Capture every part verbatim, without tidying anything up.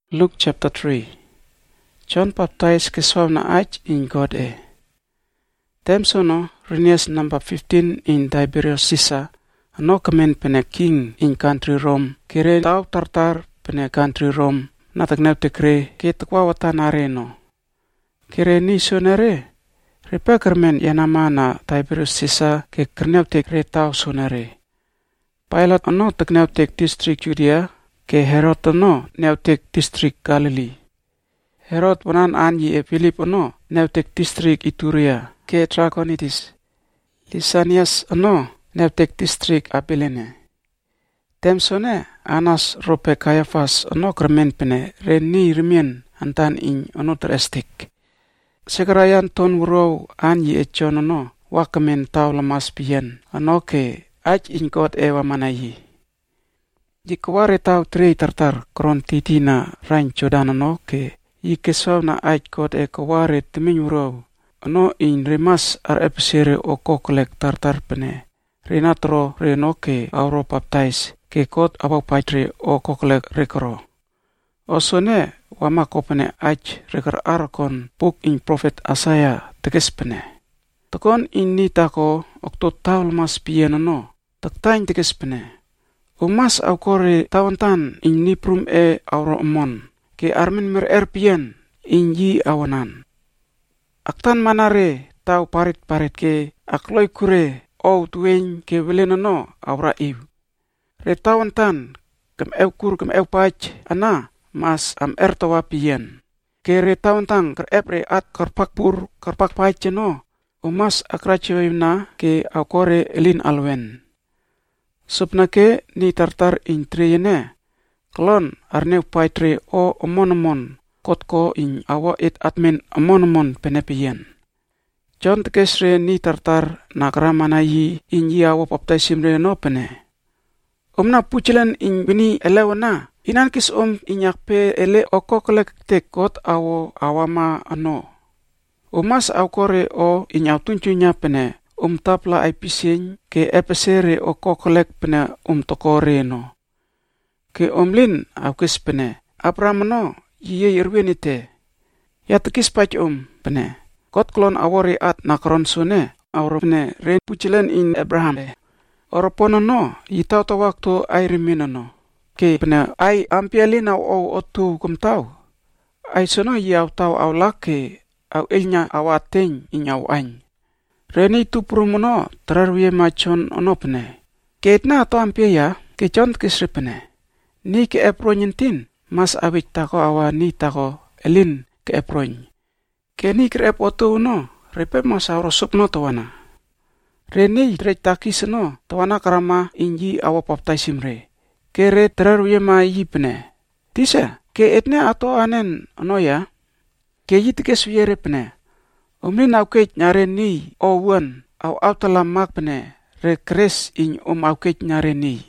Luke chapter three. John baptized keswam na ach in God e. Tem sono Renius number fifteen in Tiberius Caesar, ano kamen pene king in country Rome, kire tau tartar pene country Rome, natagnaw tekre ke takwa watan areno. Kire ni sonere, repa kermen yanama na Tiberius Caesar ke kernaw tekre tau sonere. Pilot ano taknaw tek district Judea, ke Herod ano neutek district Galilee. Herod wanan anyi e Philip ano neutek district Iturea ke Trachonitis. Lysanias ano neutek district Abilene. Temsone Anas rope Caiaphas ano kermen pene reni remien antan in ano terestik. Sekarayan ton wuro anyi e John ano wakamen tau lemas pian ano ke ach in God ewa manayi. Jikaware tau trei tartar kron titina rain Jordan ano ke i keswaw na ait kot e kaware teminyuraw ano in remas ar episere o kokolek tartar pene renatro reno ke auro baptize ke kot abaw paitre o kokolek rekoro. Osone wama kopene ait rekar arakon puk in prophet Asaya tekes pene. Takon in nitako okto taul mas piyen ano taktain tekes pene. Umas au kore tawantan in niprum e auro amon, ke armin mer erpien in yi awanan. Aktan manare tau parit-parit ke akloi kure au tueng ke welenono aura iw. Re tawantan kem ew kur kem ew pach ana mas am ertawa pien. Ke re tawantan ker epre at karpakpur karpak pach no, umas akrachewimna ke au kore elin alwen. Supnake ni tartar in treyene, klon arneu paitre o omonomon kotko in awa it admin omonomon penepien. John tekesre ni tartar nakramana yi in yi awa baptizimre no pene. Omna puchilan in bini elewana, inan kis om inyakpe ele okokolek tekot awo awama ano. Umas awkore o inyaw tuncunya pene. Um tapla ay pising ke epesere o kokolek pene um tokore no. Ke omlin au kis pene, Abraham no, yiye irwenite. Yatakis pach um pene, kot klon awori at nakron sune, awro pene ren puchilen in Abraham. Oropono no, yitau ta waktu ay rimino no. Ke pene ay ampialin au au otu kumtau. Ay sono yaw tau au lake, au ilnya awateng inyaw any. Reni tu prumono terarwie machon onopne. Ketna ato ampia ya ke chont kisripne. Ni ke epronyentin mas awit tako awa ni tako elin ke eprony. Ke ni ke epoto uno repe mas awro supno tawana. Reni reit takis no tawana karama inji awa baptizimre. Ke re terarwie ma yipne. Tisa ke etne ato anen ono ya. Ke yitike suyere pne. Omlin au kech nyare ni o wan au au talamak pene re kres in om au kech nyare ni.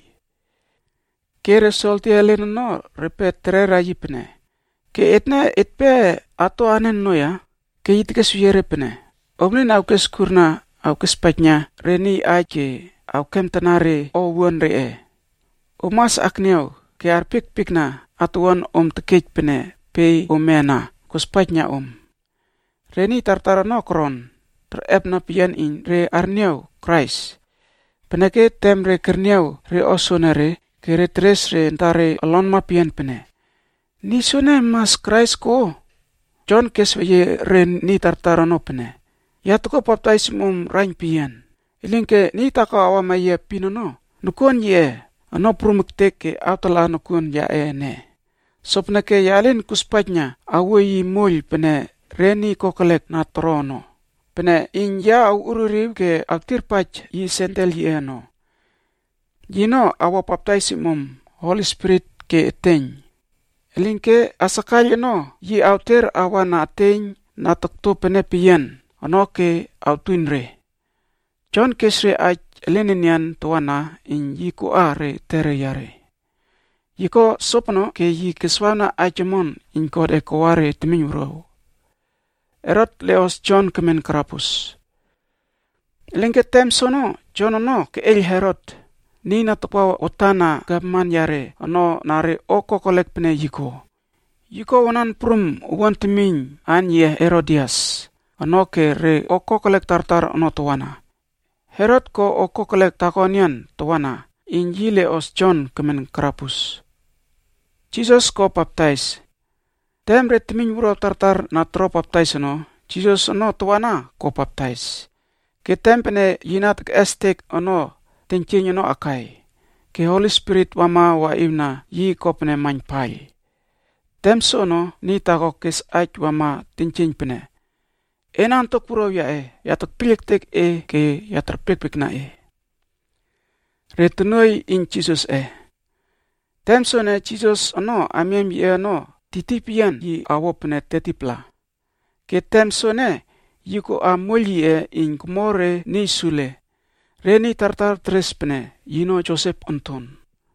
Ke resulti elen no repet tre raji pene. Ke etna etpe ato anen no ya ke yitike suyere pene. Omlin au kes kurna au kespatnya re ni aje au kem tanare o wan re e. Omas akneo ke arpik pikna atuan om tekech pene pe omena kuspatnya om. Reni tartara nokron, terep na pian in re arniau Christ. Penake tem re kerniau re osonere, ke re tres re entare alon ma pian pene. Ni sone mas Christ ko. John kesweye re ni tartara no pene. Yatuko baptize mum rain pian. Ilingke ni taka awa ma ye pino no. Nukon ye, ano prumuktek ke autala nukon ya e ne. Sopnake yalin kuspatnya awe yi mul pene. Reni kokolek na trono. Pene inja au ururiw ke aktir pach yi sentel yi eno. Jino awa baptizimum Holy Spirit ke eteng. Elingke asakal no yi autir awa na eteng na takto pene piyan. Ano ke autuinre. John kesre ach eleninian tuana in yi kuare tere yare. Yiko sopno ke yi keswana ajemon in kod e kuare teminyuro. Erot leos John kemen krapus. Lengke tem sono, John no ke el Herod. Ni na topa otana gabman yare, ano nare oko kolek pene yiko. Yuko wanan prum wan timing an ye Herodias. Ano ke re oko kolek tartar ano tuwana. Herod ko oko kolek takonian tuwana. Injile os John kemen krapus. Jesus ko baptize. Tem re timing buro tartar na tro baptize no. Jesus ano tuwana ko baptize. Ke tempene yinat ke estek ano tenkinyo no akai. Ke Holy Spirit wama wa imna yi kopne manpai. Tem sono ni tako kes ait wama tinkin pene. Enan tok puro ya e, yatok pilik tek e ke yatar pik na e. Retunoi in Jesus e. Tem sone Jesus ano amiem ye ano titipian yi awopne tetipla. Ke tem sone yiko amuli e in kumore ni sule. Reni tartar trespene yino Joseph Anton.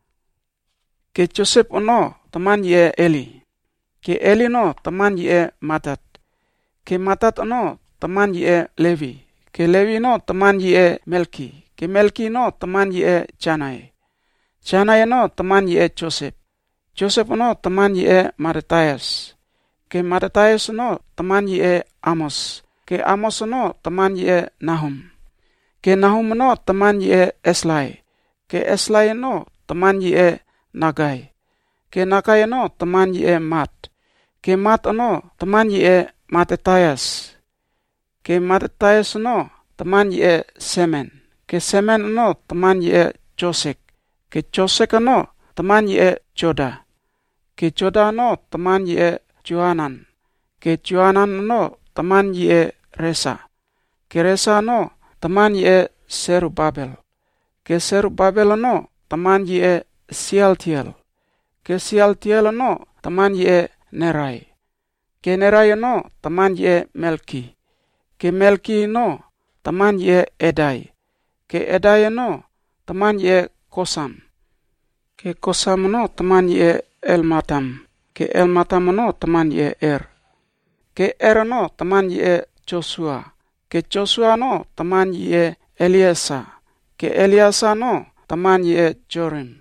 Ke Joseph ono teman ye Eli. Ke Eli no teman ye Matat. Ke Matat no teman ye Levi. Ke Levi no teman ye Melki. Ke Melki no teman ye Janai. Janai no teman ye Joseph. Joseph no teman ye Mattathias. Ke Mattathias no teman ye Amos. Ke Amos no teman ye Nahum. Ke Nahum no teman ye Eslai. Ke Eslai no teman ye Nagai. Ke Nagai no teman ye Mat. Ke Mat no teman ye Mattathias. Ke Mattathias no teman ye Semen. Ke Semen no teman ye Josek. Ke Josek no teman ye Joda. Ke Joda no teman ye Johanan. Ke Johanan no teman ye Resa. Ke Resa no teman ye Serubabel. Ke Serubabel no teman ye Sialtiel. Ke Sialtiel no teman ye Nerai. Ke Nerai no teman ye Melki. Ke Melki no teman ye Edai. Ke Edai no teman ye Kosam. Ke Kosam no teman ye Elmatam. Ke Elmatam no teman ye Er. Ke Er no teman ye Joshua. Ke Joshua no teman ye Eliasa. Ke Eliasa no teman ye Jorim.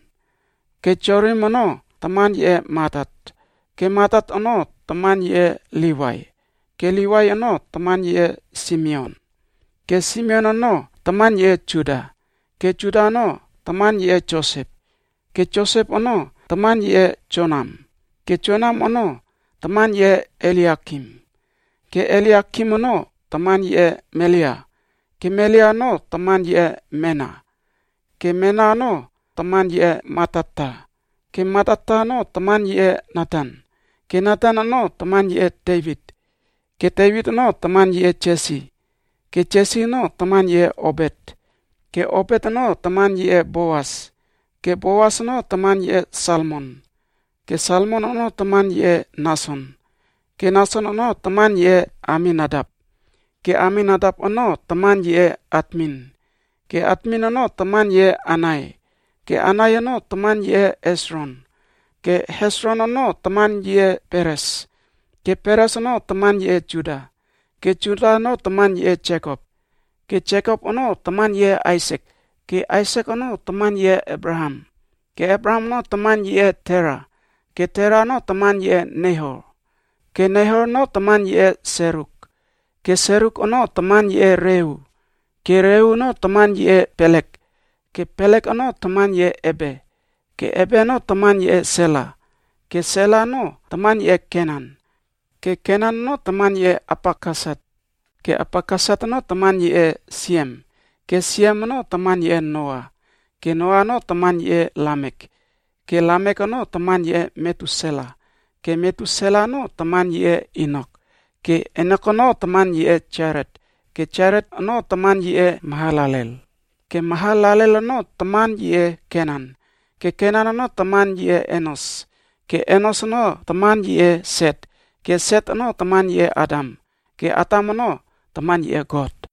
Ke Jorim no teman ye Matat. Ke Matat no teman ye Liwai. Ke Liwai no teman ye Simeon. Ke Simeon no teman ye Juda. Ke Juda no teman ye Joseph. Ke Joseph no teman ye Jonam. Ke Jonam no teman ye Eliakim. Ke Eliakim no teman ye Melia. Ke Melia no teman ye Mena. Ke Mena no teman ye Matata. Ke Matata no teman ye Nathan. Ke Nathan no teman ye David. Ke David no teman ye Jesse. Ke Jesse no teman ye Obed. Ke Obed no teman ye Boas. Ke Boas no teman ye Salmon. Ke Salmon no teman ye Nason. Ke Nason no teman ye Aminadab. Ke Aminadab no teman ye Admin. Ke Admin no teman ye Anai. Ke Anai no teman ye Esron. Ke Hesron no teman ye Peres. Ke Peres no teman ye Juda. Ke Juda no teman ye Jacob. Ke Jacob no teman ye Isaac. Ke Isaac no teman ye Abraham. Ke Abraham no teman ye Tera. Ke Tera no teman ye Nehor. Ke Nehor no teman ye Seruk. Ke Seruk no teman ye Reu. Ke Reu no teman ye Pelek. Ke Pelek no teman ye Ebe. Ke Ebe no teman ye Sela. Ke Sela no teman ye Kenan. Ke Kenan no teman ye Apakasat. Ke Apakasat no teman ye Siem. Ke Siem no teman ye Noah. Ke Noah no teman ye Lamek. Ke Lamek no teman ye Metusela. Ke Metusela no teman ye Inok. Ke Enok no teman ye Jared. Ke Jared no teman ye Mahalalel. Ke Mahalalel no teman ye Kenan. Ke Kenan no teman ye Enos. Ke Enos no teman ye Set. Ke Set no teman ye Adam. Ke Adam no teman ye God.